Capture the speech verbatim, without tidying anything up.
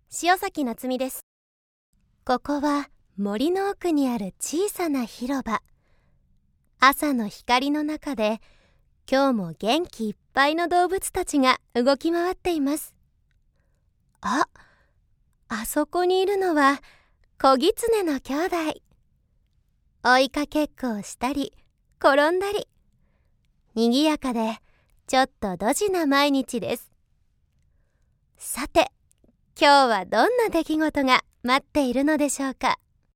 塩崎夏美です。ここは森の奥にある小さな広場。朝の光の中で今日も元気いっぱいの動物たちが動き回っています。あ、あそこにいるのは子狐の兄弟。追いかけっこをしたり転んだり、にぎやかでちょっとドジな毎日です。さて、今日はどんな出来事が待っているのでしょうか。